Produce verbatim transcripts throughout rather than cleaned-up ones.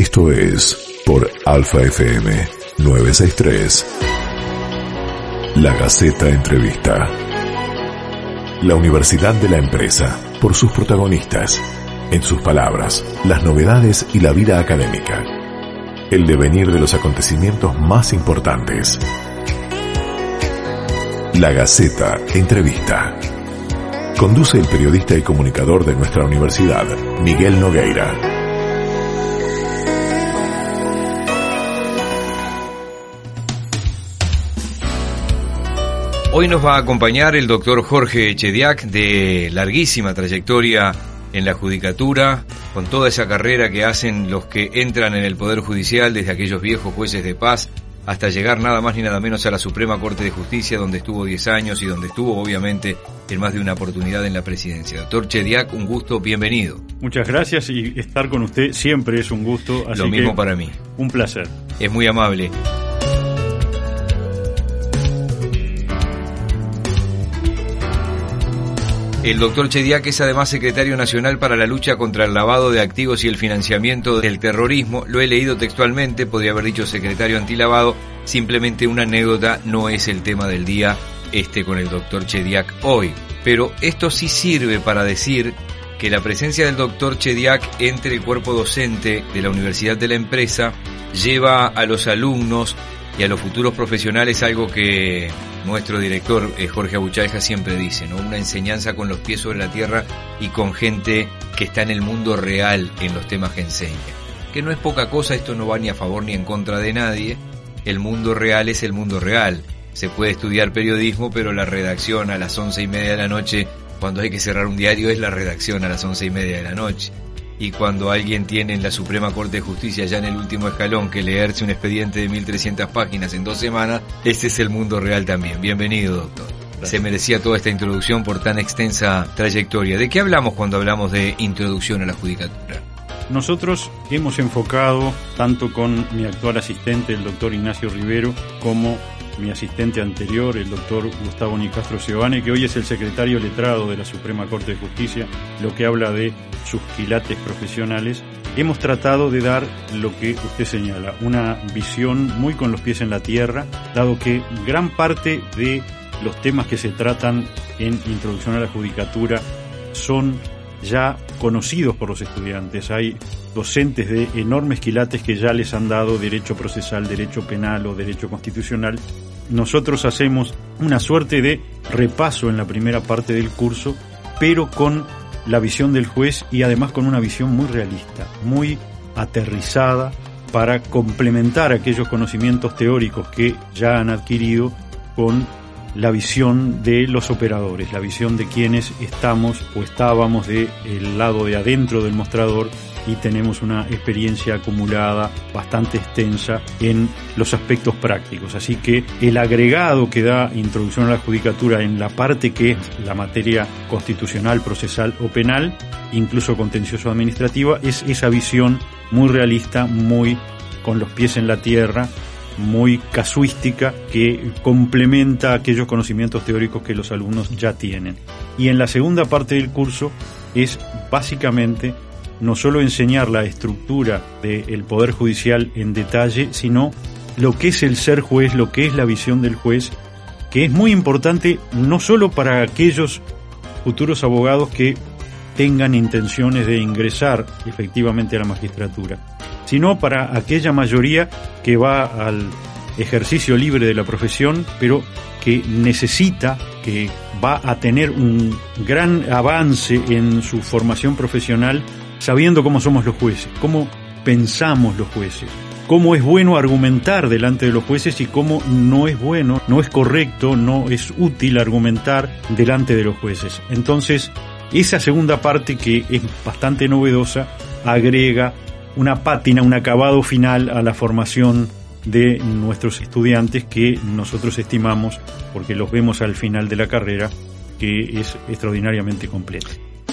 Esto es por Alfa F M novecientos sesenta y tres. La Gaceta Entrevista. La Universidad de la Empresa, por sus protagonistas, en sus palabras, las novedades y la vida académica. El devenir de los acontecimientos más importantes. La Gaceta Entrevista. Conduce el periodista y comunicador de nuestra universidad, Miguel Nogueira. Hoy nos va a acompañar el doctor Jorge Chediak, de larguísima trayectoria en la judicatura, con toda esa carrera que hacen los que entran en el Poder Judicial, desde aquellos viejos jueces de paz hasta llegar nada más ni nada menos a la Suprema Corte de Justicia, donde estuvo diez años y donde estuvo obviamente en más de una oportunidad en la presidencia. Doctor Chediak, un gusto, bienvenido. Muchas gracias, y estar con usted siempre es un gusto. Así Lo mismo que, para mí. Un placer. Es muy amable. El doctor Chediak es además secretario nacional para la lucha contra el lavado de activos y el financiamiento del terrorismo. Lo he leído textualmente, podría haber dicho secretario antilavado. Simplemente una anécdota, no es el tema del día este con el doctor Chediak hoy. Pero esto sí sirve para decir que la presencia del doctor Chediak entre el cuerpo docente de la Universidad de la Empresa lleva a los alumnos y a los futuros profesionales algo que nuestro director eh, Jorge Abuchaeja siempre dice, ¿no? Una enseñanza con los pies sobre la tierra y con gente que está en el mundo real en los temas que enseña. Que no es poca cosa, esto no va ni a favor ni en contra de nadie. El mundo real es el mundo real. Se puede estudiar periodismo, pero la redacción a las once y media de la noche, cuando hay que cerrar un diario, es la redacción a las once y media de la noche. Y cuando alguien tiene en la Suprema Corte de Justicia, ya en el último escalón, que leerse un expediente de mil trescientas páginas en dos semanas, ese es el mundo real también. Bienvenido, doctor. Gracias. Se merecía toda esta introducción por tan extensa trayectoria. ¿De qué hablamos cuando hablamos de introducción a la judicatura? Nosotros hemos enfocado, tanto con mi actual asistente, el doctor Ignacio Rivero, como mi asistente anterior, el doctor Gustavo Nicastro Giovanni, que hoy es el secretario letrado de la Suprema Corte de Justicia, lo que habla de sus quilates profesionales. Hemos tratado de dar lo que usted señala, una visión muy con los pies en la tierra, dado que gran parte de los temas que se tratan en Introducción a la Judicatura son ya conocidos por los estudiantes. Hay docentes de enormes quilates que ya les han dado derecho procesal, derecho penal o derecho constitucional. Nosotros hacemos una suerte de repaso en la primera parte del curso, pero con la visión del juez y además con una visión muy realista, muy aterrizada, para complementar aquellos conocimientos teóricos que ya han adquirido con la visión de los operadores, la visión de quienes estamos o estábamos del lado de adentro del mostrador y tenemos una experiencia acumulada bastante extensa en los aspectos prácticos. Así que el agregado que da Introducción a la Judicatura en la parte que es la materia constitucional, procesal o penal, incluso contencioso administrativa, es esa visión muy realista, muy con los pies en la tierra, muy casuística, que complementa aquellos conocimientos teóricos que los alumnos ya tienen. Y en la segunda parte del curso es básicamente no solo enseñar la estructura del Poder Judicial en detalle, sino lo que es el ser juez, lo que es la visión del juez, que es muy importante no solo para aquellos futuros abogados que tengan intenciones de ingresar efectivamente a la magistratura, sino para aquella mayoría que va al ejercicio libre de la profesión, pero que necesita, que va a tener un gran avance en su formación profesional, sabiendo cómo somos los jueces, cómo pensamos los jueces, cómo es bueno argumentar delante de los jueces y cómo no es bueno, no es correcto, no es útil argumentar delante de los jueces. Entonces, esa segunda parte, que es bastante novedosa, agrega una pátina, un acabado final a la formación de nuestros estudiantes, que nosotros estimamos, porque los vemos al final de la carrera, que es extraordinariamente completa.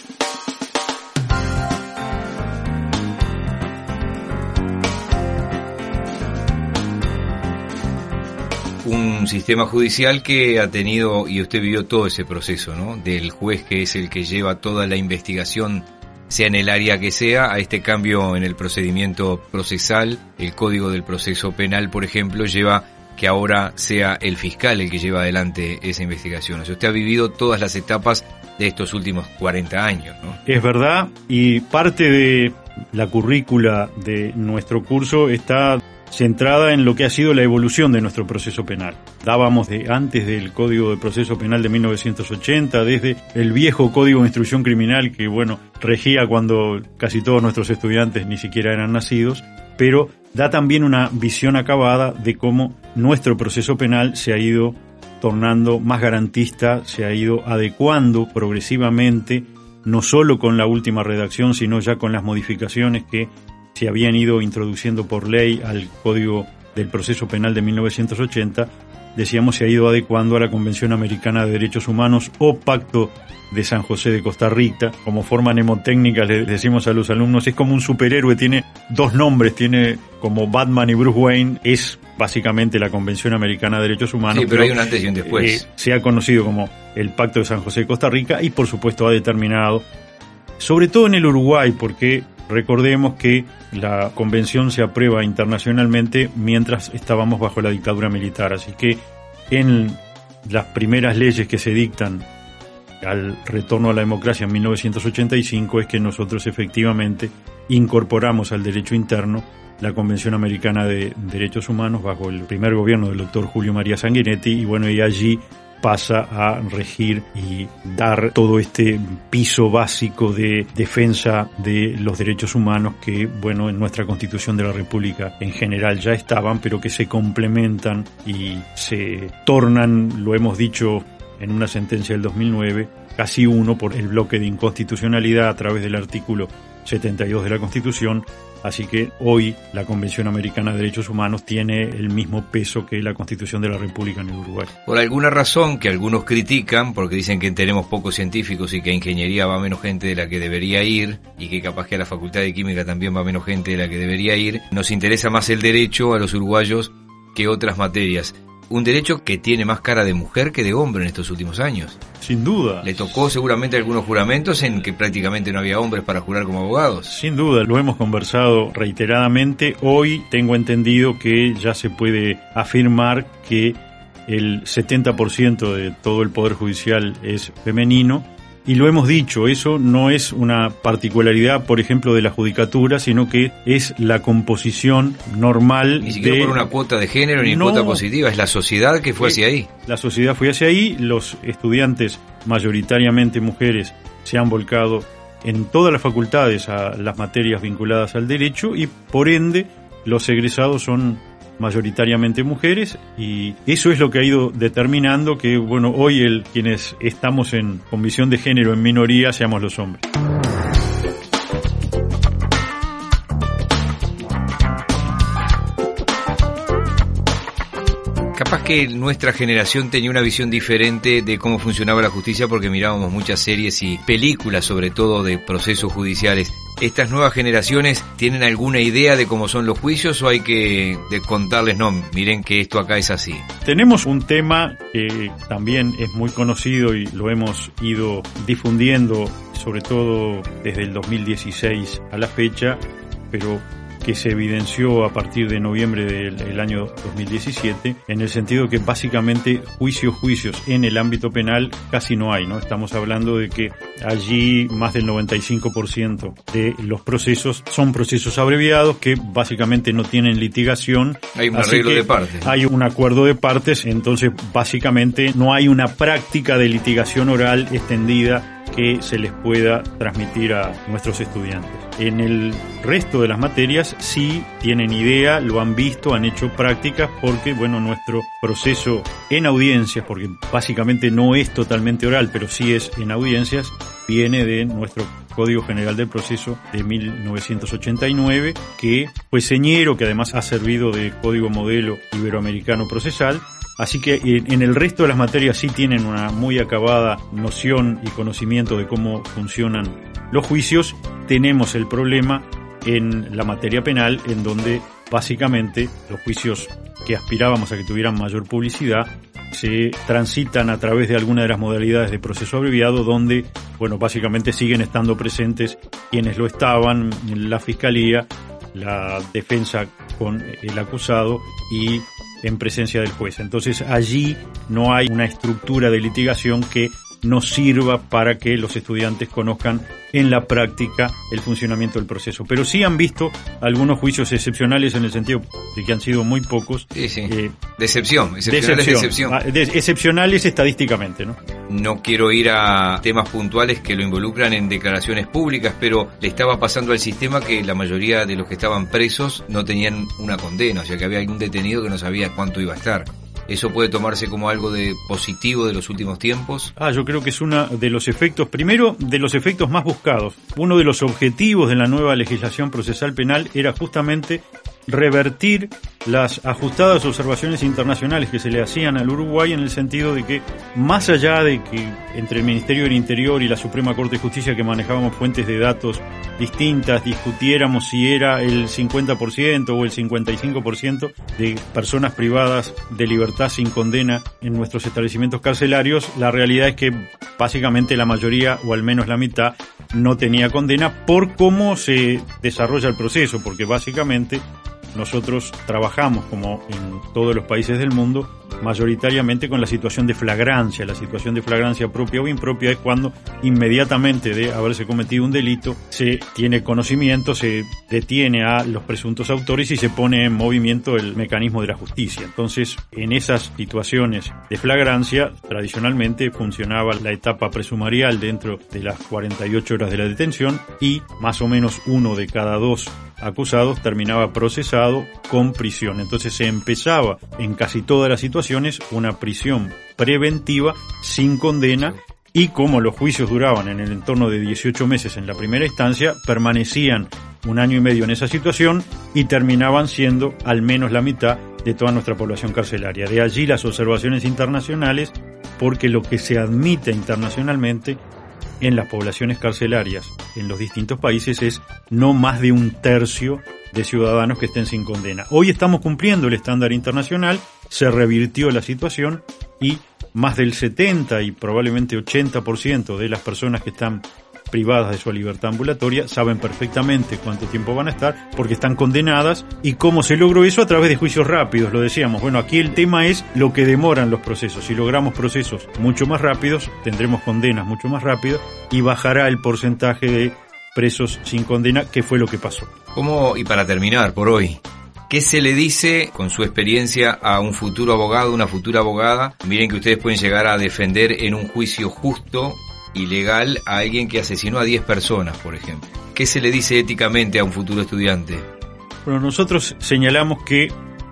Un sistema judicial que ha tenido, y usted vivió todo ese proceso, ¿no? Del juez, que es el que lleva toda la investigación sea en el área que sea, a este cambio en el procedimiento procesal. El Código del Proceso Penal, por ejemplo, lleva que ahora sea el fiscal el que lleva adelante esa investigación. O sea, usted ha vivido todas las etapas de estos últimos cuarenta años, ¿no? Es verdad, y parte de la currícula de nuestro curso está centrada en lo que ha sido la evolución de nuestro proceso penal. Dábamos de antes del Código de Proceso Penal de mil novecientos ochenta, desde el viejo Código de Instrucción Criminal que, bueno, regía cuando casi todos nuestros estudiantes ni siquiera eran nacidos, pero da también una visión acabada de cómo nuestro proceso penal se ha ido tornando más garantista, se ha ido adecuando progresivamente, no solo con la última redacción, sino ya con las modificaciones que se habían ido introduciendo por ley al Código del Proceso Penal de mil novecientos ochenta, decíamos, se ha ido adecuando a la Convención Americana de Derechos Humanos o Pacto de San José de Costa Rica. Como forma mnemotécnica le decimos a los alumnos, es como un superhéroe, tiene dos nombres, tiene como Batman y Bruce Wayne, es básicamente la Convención Americana de Derechos Humanos. Sí, pero, pero hay un antes y un después. Eh, se ha conocido como el Pacto de San José de Costa Rica y por supuesto ha determinado, sobre todo en el Uruguay, porque recordemos que la convención se aprueba internacionalmente mientras estábamos bajo la dictadura militar, así que en las primeras leyes que se dictan al retorno a la democracia en mil novecientos ochenta y cinco es que nosotros efectivamente incorporamos al derecho interno la Convención Americana de Derechos Humanos bajo el primer gobierno del doctor Julio María Sanguinetti, y bueno, y allí pasa a regir y dar todo este piso básico de defensa de los derechos humanos que, bueno, en nuestra Constitución de la República en general ya estaban, pero que se complementan y se tornan, lo hemos dicho en una sentencia del dos mil nueve, casi uno por el bloque de inconstitucionalidad a través del artículo setenta y dos de la Constitución. Así que hoy la Convención Americana de Derechos Humanos tiene el mismo peso que la Constitución de la República en el Uruguay. Por alguna razón que algunos critican, porque dicen que tenemos pocos científicos y que a ingeniería va menos gente de la que debería ir, y que capaz que a la Facultad de Química también va menos gente de la que debería ir, nos interesa más el derecho a los uruguayos que otras materias. Un derecho que tiene más cara de mujer que de hombre en estos últimos años. Sin duda. Le tocó seguramente algunos juramentos en que prácticamente no había hombres para jurar como abogados. Sin duda, lo hemos conversado reiteradamente. Hoy tengo entendido que ya se puede afirmar que el setenta por ciento de todo el Poder Judicial es femenino. Y lo hemos dicho, eso no es una particularidad, por ejemplo, de la judicatura, sino que es la composición normal. Ni siquiera de... por una cuota de género ni no, cuota positiva, es la sociedad que fue hacia ahí. La sociedad fue hacia ahí, los estudiantes, mayoritariamente mujeres, se han volcado en todas las facultades a las materias vinculadas al derecho y, por ende, los egresados son mayoritariamente mujeres, y eso es lo que ha ido determinando que, bueno, hoy el quienes estamos en con visión de género en minoría seamos los hombres. Capaz que nuestra generación tenía una visión diferente de cómo funcionaba la justicia porque mirábamos muchas series y películas, sobre todo de procesos judiciales. ¿Estas nuevas generaciones tienen alguna idea de cómo son los juicios o hay que de contarles, no, miren que esto acá es así? Tenemos un tema que también es muy conocido y lo hemos ido difundiendo, sobre todo desde el dos mil dieciséis a la fecha, pero que se evidenció a partir de noviembre del, del año dos mil diecisiete, en el sentido que básicamente juicios, juicios en el ámbito penal casi no hay, ¿no? Estamos hablando de que allí más del noventa y cinco por ciento de los procesos son procesos abreviados que básicamente no tienen litigación. Hay un arreglo de partes. Hay un acuerdo de partes, entonces básicamente no hay una práctica de litigación oral extendida que se les pueda transmitir a nuestros estudiantes. En el resto de las materias sí tienen idea, lo han visto, han hecho prácticas, porque, bueno, nuestro proceso en audiencias, porque básicamente no es totalmente oral, pero sí es en audiencias, viene de nuestro Código General del Proceso de mil novecientos ochenta y nueve, que fue señero, que además ha servido de código modelo iberoamericano procesal. Así que en el resto de las materias sí tienen una muy acabada noción y conocimiento de cómo funcionan los juicios. Tenemos el problema en la materia penal, en donde básicamente los juicios que aspirábamos a que tuvieran mayor publicidad se transitan a través de alguna de las modalidades de proceso abreviado donde, bueno, básicamente siguen estando presentes quienes lo estaban, la Fiscalía, la defensa con el acusado y en presencia del juez. Entonces allí no hay una estructura de litigación que nos sirva para que los estudiantes conozcan en la práctica el funcionamiento del proceso. Pero sí han visto algunos juicios excepcionales en el sentido de que han sido muy pocos. Sí, sí. Eh, de excepción, excepcionales de excepción. Ah, de, excepcionales estadísticamente, ¿no? No quiero ir a temas puntuales que lo involucran en declaraciones públicas, pero le estaba pasando al sistema que la mayoría de los que estaban presos no tenían una condena, o sea que había algún detenido que no sabía cuánto iba a estar. ¿Eso puede tomarse como algo de positivo de los últimos tiempos? Ah, yo creo que es uno de los efectos, primero, de los efectos más buscados. Uno de los objetivos de la nueva legislación procesal penal era justamente revertir las ajustadas observaciones internacionales que se le hacían al Uruguay en el sentido de que, más allá de que entre el Ministerio del Interior y la Suprema Corte de Justicia, que manejábamos fuentes de datos distintas, discutiéramos si era el cincuenta por ciento o el cincuenta y cinco por ciento de personas privadas de libertad sin condena en nuestros establecimientos carcelarios, la realidad es que básicamente la mayoría, o al menos la mitad, no tenía condena por cómo se desarrolla el proceso, porque básicamente nosotros trabajamos, como en todos los países del mundo, mayoritariamente con la situación de flagrancia. La situación de flagrancia propia o impropia es cuando inmediatamente de haberse cometido un delito se tiene conocimiento, se detiene a los presuntos autores y se pone en movimiento el mecanismo de la justicia. Entonces, en esas situaciones de flagrancia, tradicionalmente funcionaba la etapa presumarial dentro de las cuarenta y ocho horas de la detención y más o menos uno de cada dos acusados terminaba procesado con prisión. Entonces se empezaba en casi todas las situaciones una prisión preventiva sin condena, y como los juicios duraban en el entorno de dieciocho meses en la primera instancia, permanecían un año y medio en esa situación y terminaban siendo al menos la mitad de toda nuestra población carcelaria. De allí las observaciones internacionales, porque lo que se admite internacionalmente en las poblaciones carcelarias en los distintos países es no más de un tercio de ciudadanos que estén sin condena. Hoy estamos cumpliendo el estándar internacional, se revirtió la situación y más del setenta y probablemente ochenta por ciento de las personas que están privadas de su libertad ambulatoria saben perfectamente cuánto tiempo van a estar porque están condenadas. ¿Y cómo se logró eso? A través de juicios rápidos, lo decíamos. Bueno, aquí el tema es lo que demoran los procesos. Si logramos procesos mucho más rápidos, tendremos condenas mucho más rápidas y bajará el porcentaje de presos sin condena, que fue lo que pasó. ¿Cómo, y para terminar por hoy, qué se le dice con su experiencia a un futuro abogado, una futura abogada? Miren que ustedes pueden llegar a defender en un juicio justo y legal a alguien que asesinó a diez personas, por ejemplo. ¿Qué se le dice éticamente a un futuro estudiante? Bueno, nosotros señalamos que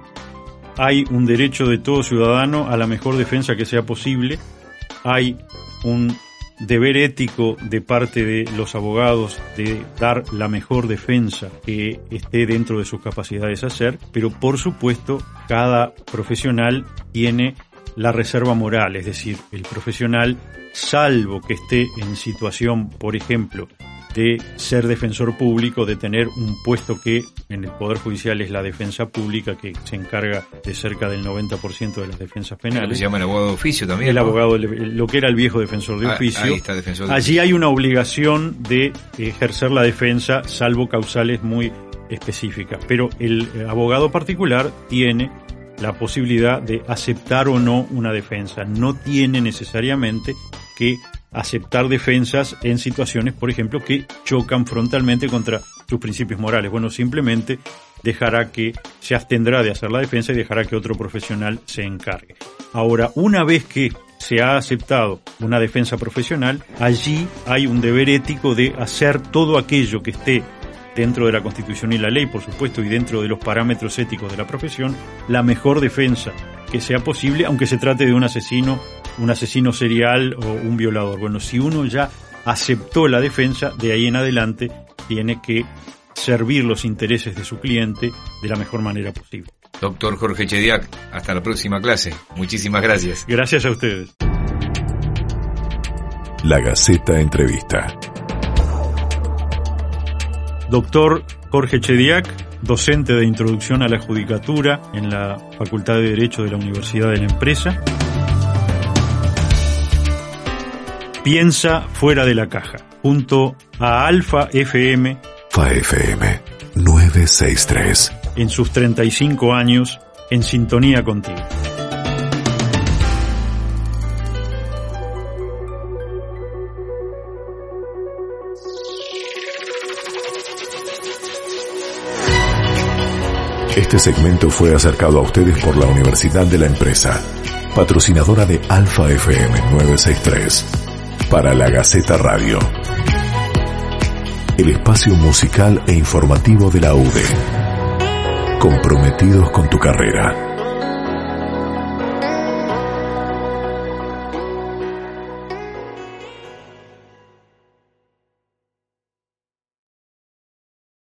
hay un derecho de todo ciudadano a la mejor defensa que sea posible. Hay un deber ético de parte de los abogados de dar la mejor defensa que esté dentro de sus capacidades hacer, pero por supuesto cada profesional tiene la reserva moral, es decir, el profesional, salvo que esté en situación, por ejemplo, de ser defensor público, de tener un puesto que en el Poder Judicial es la defensa pública, que se encarga de cerca del noventa por ciento de las defensas penales. ¿Lo se llama el abogado de oficio también? El ¿no? abogado, lo que era el viejo defensor de ah, oficio. Ahí está, defensor de Allí oficio. Hay una obligación de ejercer la defensa, salvo causales muy específicas. Pero el abogado particular tiene la posibilidad de aceptar o no una defensa. No tiene necesariamente que aceptar defensas en situaciones, por ejemplo, que chocan frontalmente contra sus principios morales. Bueno, simplemente dejará que se abstendrá de hacer la defensa y dejará que otro profesional se encargue. Ahora, una vez que se ha aceptado una defensa profesional, allí hay un deber ético de hacer todo aquello que esté dentro de la Constitución y la ley, por supuesto, y dentro de los parámetros éticos de la profesión, la mejor defensa que sea posible, aunque se trate de un asesino, un asesino serial o un violador. Bueno, si uno ya aceptó la defensa, de ahí en adelante tiene que servir los intereses de su cliente de la mejor manera posible. Doctor Jorge Chediak, hasta la próxima clase. Muchísimas gracias. Gracias a ustedes. La Gaceta Entrevista. Doctor Jorge Chediak, docente de Introducción a la Judicatura en la Facultad de Derecho de la Universidad de la Empresa. piensa fuera de la caja, junto a Alfa F M. Alfa F M novecientos sesenta y tres. En sus treinta y cinco años, en sintonía contigo. Este segmento fue acercado a ustedes por la Universidad de la Empresa, patrocinadora de Alfa F M novecientos sesenta y tres, para la Gaceta Radio. El espacio musical e informativo de la U D E. Comprometidos con tu carrera.